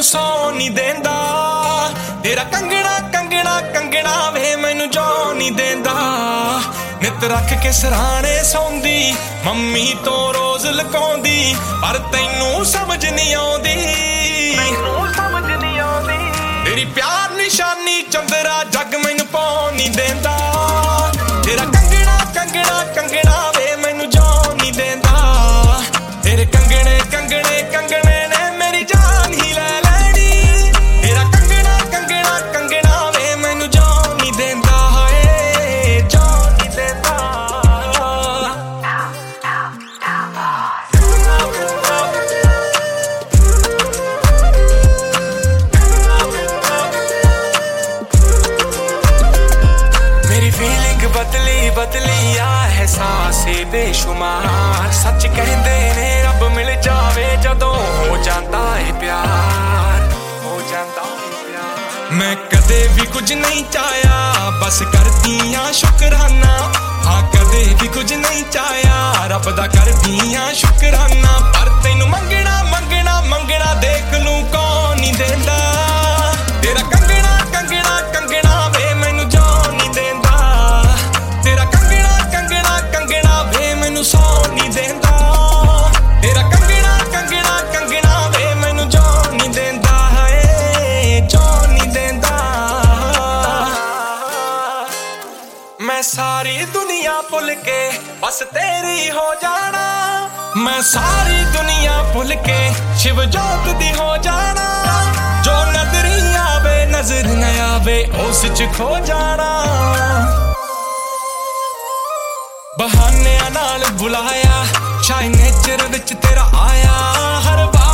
ਮੈਨੂੰ ਸੌ ਨਹੀਂ ਦੇਂਦਾ। ਤੇਰਾ ਕੰਗਣਾ ਕੰਗਣਾ ਕੰਗਣਾ ਵੇ ਮੈਨੂੰ ਜੋ ਨਹੀਂ ਦੇਂਦਾ। ਨਿੱਤ ਰੱਖ ਕੇ ਸਰਾਣੇ ਸੌਂਦੀ ਮੰਮੀ ਤੋਂ ਰੋਜ਼ ਲੁਕਾਉਂਦੀ, ਪਰ ਤੈਨੂੰ ਸਮਝ ਨਹੀਂ ਆਉਂਦੀ, ਤੈਨੂੰ ਸਮਝ ਨਹੀਂ ਆਉਂਦੀ। ਤੇਰੀ ਪਿਆਰ ਨਿਸ਼ਾਨੀ ਚੰਦਰਾ ਜੱਗ ਮੈਨੂੰ ਪਾ ਨਹੀਂ ਦੇਂਦਾ। ਤੇਰਾ ਕੰਗਣਾ ਕੰਗਣਾ ਕੰਗਣਾ ਵੇ ਮੈਨੂੰ ਜੋ ਨਹੀਂ ਦੇਂਦਾ। ਤੇਰੇ ਕੰਗਣੇ ਕੰਗਣੇ ਕੰਗਣੇ ਨੇ ਮੇਰੀ ਜਾਨ ਹੀ ਲੈ ਲੈਣੀ। ਤੇਰਾ ਕੰਗਣਾ ਕੰਗਣਾ ਕੰਗਣਾ ਵੇ ਮੈਨੂੰ ਜੋ ਨਹੀਂ ਦੇਂਦਾ। ਹਾਏ ਜੋ ਨਹੀਂ ਦੇਂਦਾ। मेरी फीलिंग बदली बदली आ एहसासे बेशुमार। सच कहते ने रब मिल जावे जदों हो जाता है प्यार, हो जाता है प्यार। मैं कदे भी कुछ नहीं चाहया बस करदी हां शुकराना। हाँ कदे भी कुछ नहीं चाहया रब दा करदी हां शुकराना। पर तैनू मंगना मंगना मंगना देख लूं कौन नहीं देंदा। तेरा कंगना कंगना कंगना वे मैनू जो नहीं देंदा। तेरा कंगना कंगना कंगना वे मैनू सौ नहीं देंदा। तेरा कंगना कंगना कंगना वे मैनू जो नहीं देंदा। है जो नहीं देंदा। मैं सारी दुनिया भुल के बस तेरी हो जाना। मैं सारी दुनिया भुल के शिव जोत दी हो जाना। जो नजरी आवे नजर न आवे उस च खो जाना। बहाने नाल बुलाया शायद नेचर विच तेरा आया। हर बार